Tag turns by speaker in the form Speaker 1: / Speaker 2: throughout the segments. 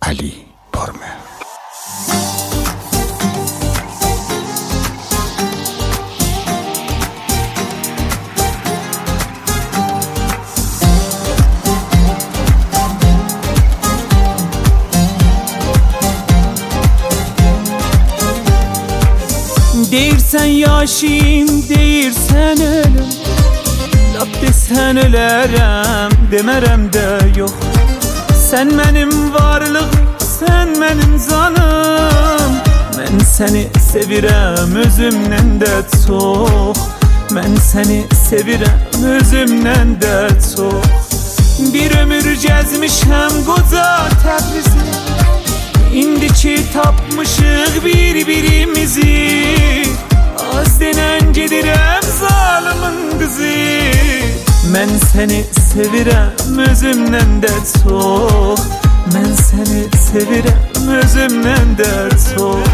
Speaker 1: Ali Pormer.
Speaker 2: Deyirsən yaşayım, deyirsən ölüm, lap desən ölərəm, demərəm də yox. Sən mənim varlığım, sən mənim canım. Mən səni sevirəm özümdən də çox. Mən səni sevirəm özümdən də çox. Bir ömür gəzmişəm qoca Təbrizi, İndi ki tapmışıq bir-birimizi. Az denən gedirəm zalımın qızı. Mən səni sevirəm özümdən də çox. Mən səni sevirəm özümdən də çox.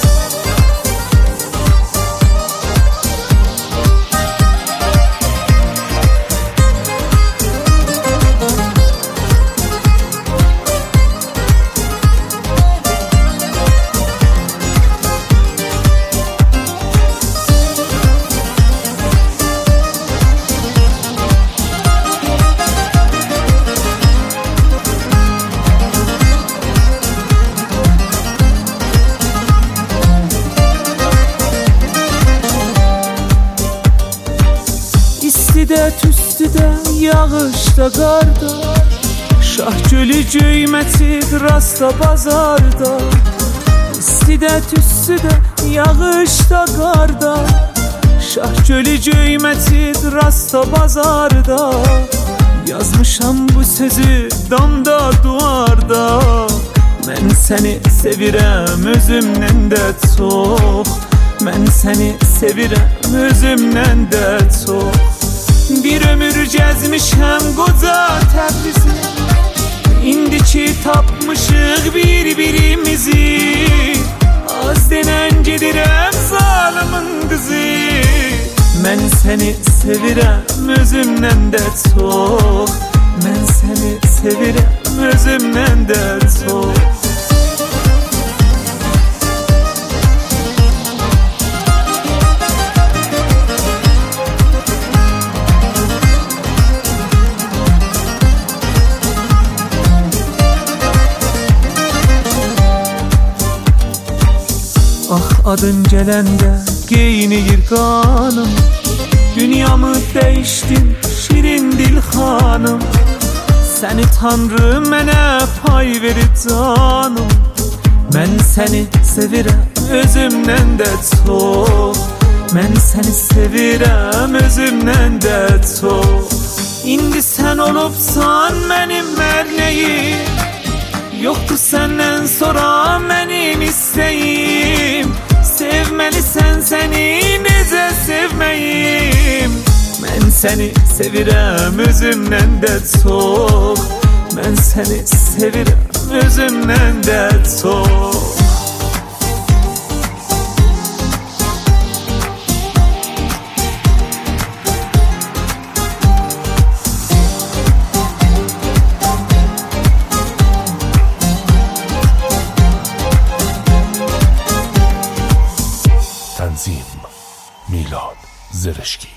Speaker 2: İstidə, tüstüdə, yağışda, qarda, şah gölü göymətib rasta bazarda. İstidə, tüstüdə, yağışda, qarda, şah gölü göymətib rasta bazarda. Yazmışam bu sözü damda, duvarda. Mən səni sevirəm özümdən də çox. Mən səni sevirəm özümdən də çox. Bir ömür gəzmişəm qoca Təbrizi, İndi ki tapmışıq bir-birimizi. Az denən gedirəm zalımın qızı. Mən səni sevirəm özümdən də çox. Mən səni sevirəm özümdən də çox. Ah adın gələndə qeyniyir qanım. Dünyamı dəyişdin şirin dil xanım. Səni Tanrı mənə pay verib canım. Mən səni sevirəm özümdən də çox. Mən səni sevirəm özümdən də çox. İndi sən olubsan mənim mərnəyim. Yoxdur səndən sonra mənim istəyim. Sevməlisən səni necə sevməyim. Mən səni sevirəm özümdən də çox. Mən səni sevirəm özümdən də çox.
Speaker 3: تنظیم میلاد زرشکی.